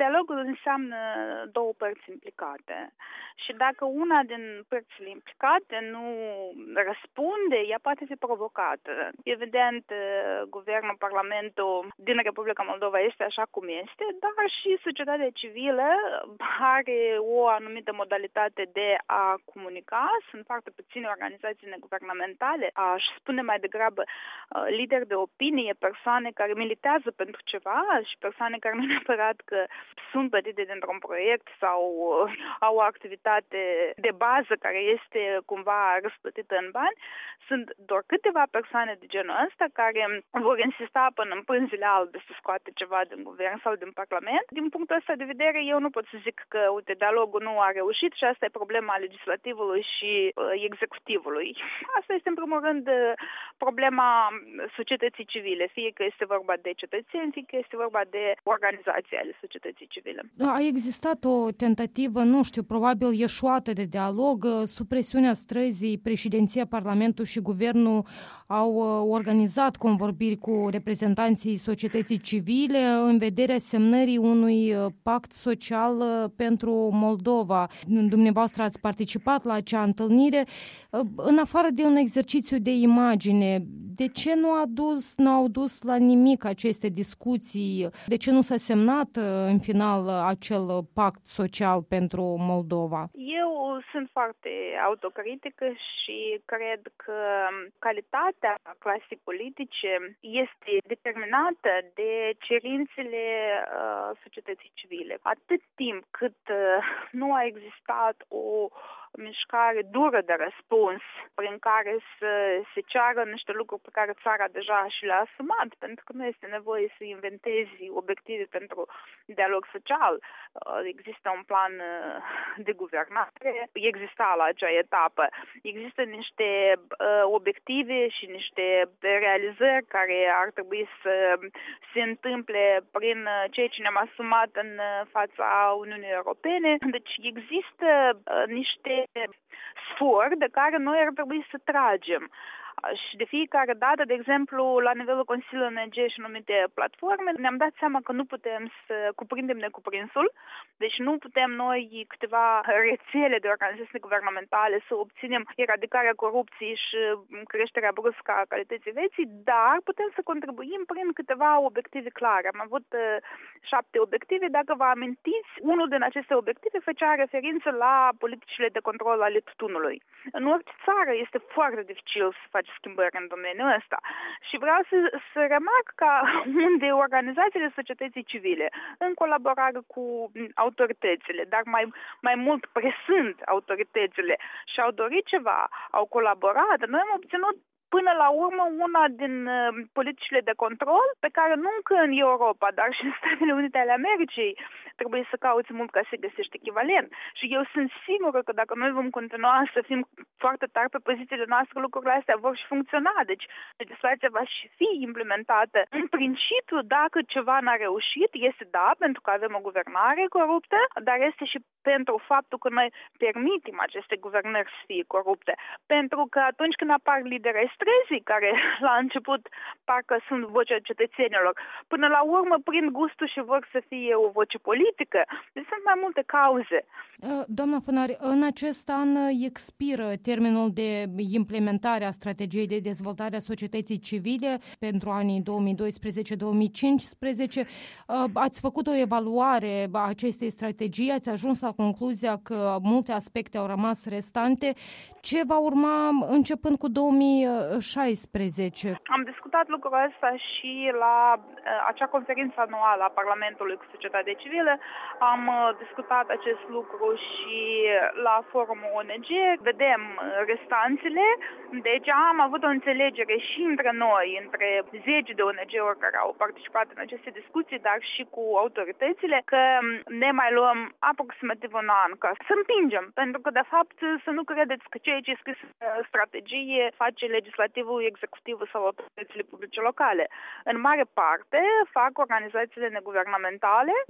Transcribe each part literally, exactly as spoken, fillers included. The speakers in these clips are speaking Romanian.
Dialogul înseamnă două părți implicate și dacă una din părțile implicate nu răspunde, ea poate fi provocată. Evident, guvernul, parlamentul din Republica Moldova este așa cum este, dar și societatea civilă are o anumită modalitate de a comunica. Sunt foarte puține organizații neguvernamentale, aș spune mai degrabă lideri de opinie, persoane care militează pentru ceva și persoane care nu neapărat că sunt plătite dintr-un proiect sau au o activitate de bază care este cumva răsplătită în bani. Sunt doar câteva persoane de genul ăsta care vor insista până în pânzile albe să scoate ceva din guvern sau din parlament. Din punctul ăsta de vedere, eu nu pot să zic că, uite, dialogul nu a reușit și asta e problema legislativului și uh, executivului. Asta este, în primul rând, problema societății civile, fie că este vorba de cetățeni, fie că este vorba de organizații ale societății civile. A existat o tentativă, nu știu, probabil eșuată de dialog, sub presiunea străzii, președinția, Parlamentul și Guvernul au organizat convorbiri cu reprezentanții societății civile în vederea semnării unui pact social pentru Moldova. Dumneavoastră ați participat la acea întâlnire. În afară de un exercițiu de imagine, de ce nu a dus, nu au dus la nimic aceste discuții? De ce nu s-a semnat în final acel pact social pentru Moldova? Eu sunt foarte autocritică și cred că calitatea clasei politice este determinată de cerințele uh, societății civile. Atât timp cât uh, nu a existat o mișcare dură de răspuns prin care să se ceară niște lucruri pe care țara deja și le-a asumat, pentru că nu este nevoie să inventezi obiective pentru dialog social. Există un plan de guvernare, exista la acea etapă. Există niște obiective și niște realizări care ar trebui să se întâmple prin ceea ce ne-am asumat în fața Uniunii Europene. Deci există niște sfori de care noi ar trebui să tragem. Și de fiecare dată, de exemplu, la nivelul Consiliului O N G și anumite platforme, ne-am dat seama că nu putem să cuprindem necuprinsul, deci nu putem noi câteva rețele de organizații guvernamentale să obținem eradicarea corupției și creșterea bruscă a calității vieții, dar putem să contribuim prin câteva obiective clare. Am avut uh, șapte obiective. Dacă vă amintiți, unul din aceste obiective făcea referință la politicile de control ale tutunului. În orice țară este foarte dificil să faci schimbări în domeniul ăsta. Și vreau să, să remarc că unde organizațiile societății civile, în colaborare cu autoritățile, dar mai, mai mult presând autoritățile și au dorit ceva, au colaborat, noi am obținut până la urmă una din uh, politicile de control pe care nu încă în Europa, dar și în Statele Unite ale Americii trebuie să cauți mult ca să găsești echivalent. Și eu sunt sigură că dacă noi vom continua să fim foarte tari pe pozițiile noastre, lucrurile astea vor și funcționa. Deci legislația va și fi implementată. În principiu, dacă ceva n-a reușit, este da, pentru că avem o guvernare coruptă, dar este și pentru faptul că noi permitem aceste guvernări să fie corupte. Pentru că atunci când apar lideri străzii, care la început parcă sunt vocea cetățenilor, până la urmă prin gustul și vor să fie o voce politică. Deci sunt mai multe cauze. Doamna Fânari, în acest an expiră termenul de implementare a strategiei de dezvoltare a societății civile pentru anii două mii doisprezece două mii cincisprezece. Ați făcut o evaluare a acestei strategii, ați ajuns la concluzia că multe aspecte au rămas restante. Ce va urma începând cu două mii șaisprezece? Am discutat lucrul ăsta și la uh, acea conferință anuală a Parlamentului cu societatea civilă. Am uh, discutat acest lucru și la forumul O N G. Vedem restanțele. Deci am avut o înțelegere și între noi, între zeci de O N G-uri care au participat în aceste discuții, dar și cu autoritățile, că ne mai luăm aproximativ un an ca să împingem. Pentru că, de fapt, să nu credeți că ceea ce e scris în strategie face legislativul, executivul sau autoritățile publice locale. În mare parte fac organizațiile neguvernamentale. De exemplu,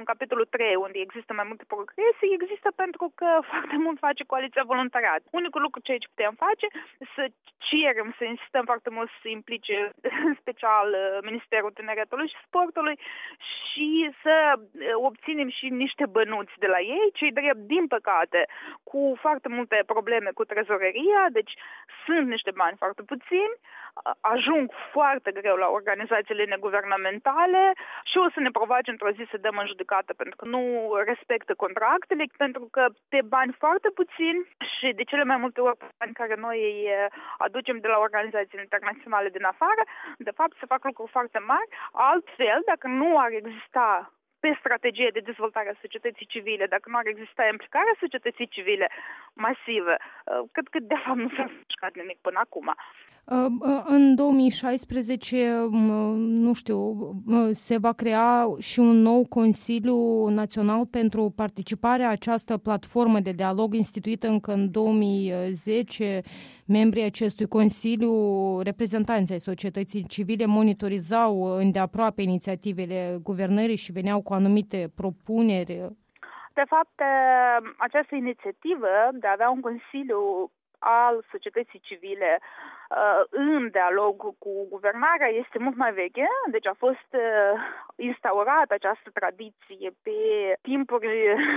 în capitolul trei, unde există mai multe progresii, există pentru că foarte mult face Coaliția Voluntariat. Unicul lucru ce aici putem face, să cerem, să insistăm foarte mult să implice în special Ministerul Tineretului și Sportului și să obținem și niște bănuți de la ei, cei drept, din păcate, cu foarte multe probleme cu trezoreria, deci sunt niște bani foarte puțini, ajung foarte greu la organizațiile neguvernamentale și o să ne provoace într-o zi să dăm în judecată pentru că nu respectă contractele, pentru că de bani foarte puțini și de cele mai multe ori bani care noi îi aducem de la organizațiile internaționale din afară, de fapt se fac lucruri foarte mari. Altfel, dacă nu ar exista pe strategie de dezvoltare a societății civile, dacă nu ar exista implicarea societății civile masivă, cred că de fapt nu s-a mișcat nimic până acum. În două mii șaisprezece, nu știu, se va crea și un nou Consiliu Național pentru participarea. Această platformă de dialog instituită încă în două mii zece, membrii acestui Consiliu, reprezentanții ai societății civile, monitorizau îndeaproape inițiativele guvernării și veneau cu anumite propuneri. De fapt, această inițiativă de a avea un Consiliu al societății civile în dialog cu guvernarea este mult mai veche, deci a fost instaurată această tradiție pe timpuri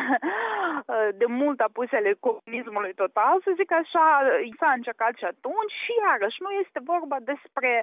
de mult apuse ale comunismului total, să zic așa, s-a încercat și atunci și iarăși nu este vorba despre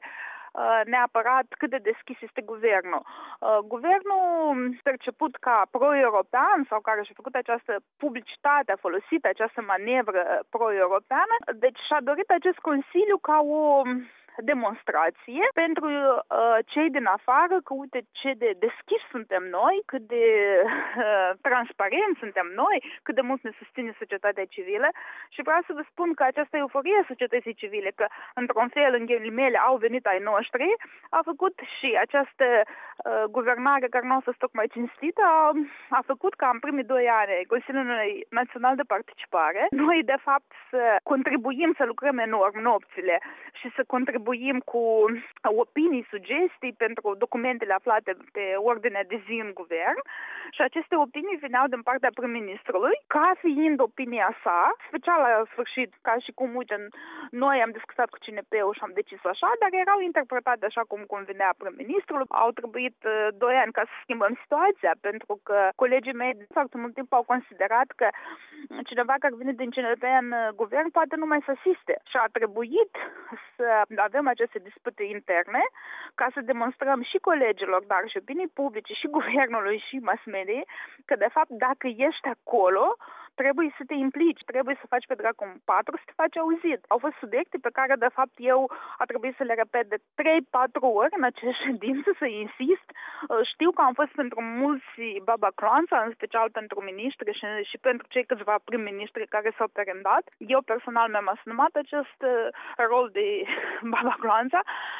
neapărat cât de deschis este guvernul. Guvernul perceput ca pro-european sau care și-a făcut această publicitate, a folosit această manevră pro-europeană, deci și-a dorit acest Consiliu ca o demonstrație pentru uh, cei din afară că uite ce de deschis suntem noi, cât de uh, transparent suntem noi, cât de mult ne susține societatea civilă și vreau să vă spun că această euforie a societății civile, că într-un fel în ghilimele au venit ai noștri, a făcut și această uh, guvernare care nu a fost tocmai cinstită, a, a făcut ca în primii doi ani Consiliul Național de Participare, noi de fapt să contribuim să lucrăm enorm nopțile și să contribuim cu opinii, sugestii pentru documentele aflate pe ordinea de zi în guvern și aceste opinii veneau din partea prim-ministrului ca fiind opinia sa, special la sfârșit, ca și cum, uite, noi am discutat cu C N P-ul și am decis așa, dar erau interpretate așa cum convenea prim-ministrului. Au trebuit uh, doi ani ca să schimbăm situația, pentru că colegii mei de foarte mult timp au considerat că cineva care vine din C N P în guvern poate nu mai să asiste și a trebuit să avem aceste dispute interne ca să demonstrăm și colegilor, dar și opinii publice, și guvernului, și mass media, că de fapt dacă ești acolo, trebuie să te implici, trebuie să faci pe dracu un patru, să te faci auzit. Au fost subiecte pe care, de fapt, eu a trebuit să le repet de trei patru ori în acea ședință, să insist. Știu că am fost pentru mulți baba cloanța, în special pentru miniștri și, și pentru cei câțiva prim-ministri care s-au perendat. Eu personal mi-am asumat acest rol de baba cloanța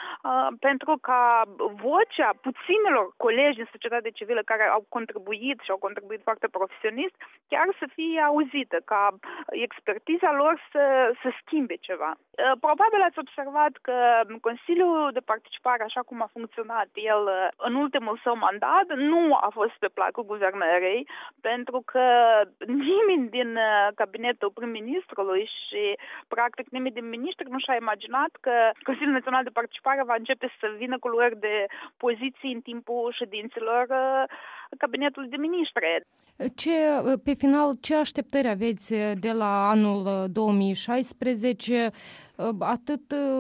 pentru ca vocea puținilor colegi din societatea civilă care au contribuit și au contribuit foarte profesionist, chiar să fie auzită, ca expertiza lor să, să schimbe ceva. Probabil ați observat că Consiliul de Participare, așa cum a funcționat el în ultimul său mandat, nu a fost pe placul guvernării, pentru că nimeni din cabinetul prim-ministrului și practic nimeni din miniștri nu și-a imaginat că Consiliul Național de Participare va începe să vină cu luări de poziții în timpul ședințelor cabinetului de miniștri. Ce, pe final, ce așteptări aveți de la anul două mii șaisprezece, atât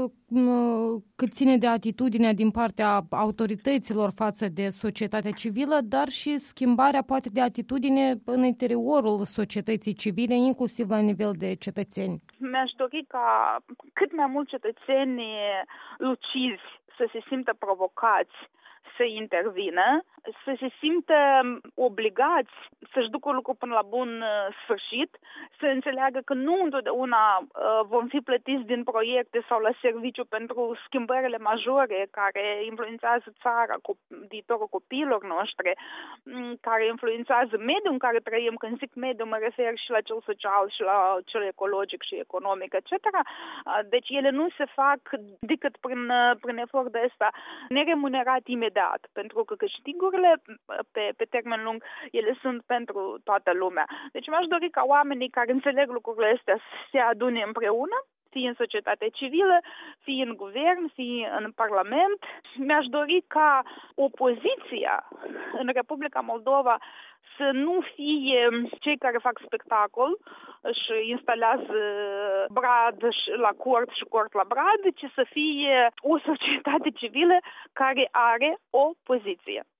cât ține de atitudinea din partea autorităților față de societatea civilă, dar și schimbarea poate de atitudine în interiorul societății civile, inclusiv la nivel de cetățeni? Mi-aș dori ca cât mai mulți cetățeni lucizi să se simtă provocați să intervină, să se simtă obligați să-și ducă lucrul până la bun sfârșit, să înțeleagă că nu întotdeauna uh, vom fi plătiți din proiecte sau la serviciu pentru schimbările majore care influențează țara, viitorul copiilor noștri, care influențează mediul în care trăim. Când zic mediu, mă refer și la cel social și la cel ecologic și economic, et cetera. Uh, deci ele nu se fac decât prin, prin efort de ăsta neremunerat imediat. încheiat, pentru că câștigurile pe, pe termen lung, ele sunt pentru toată lumea. Deci mi-aș dori ca oamenii care înțeleg lucrurile astea să se adune împreună, fie în societate civilă, fie în guvern, fie în parlament. Mi-aș dori ca opoziția în Republica Moldova să nu fie cei care fac spectacol, își instalează brad la cort și cort la brad, ci să fie o societate civilă care are o poziție.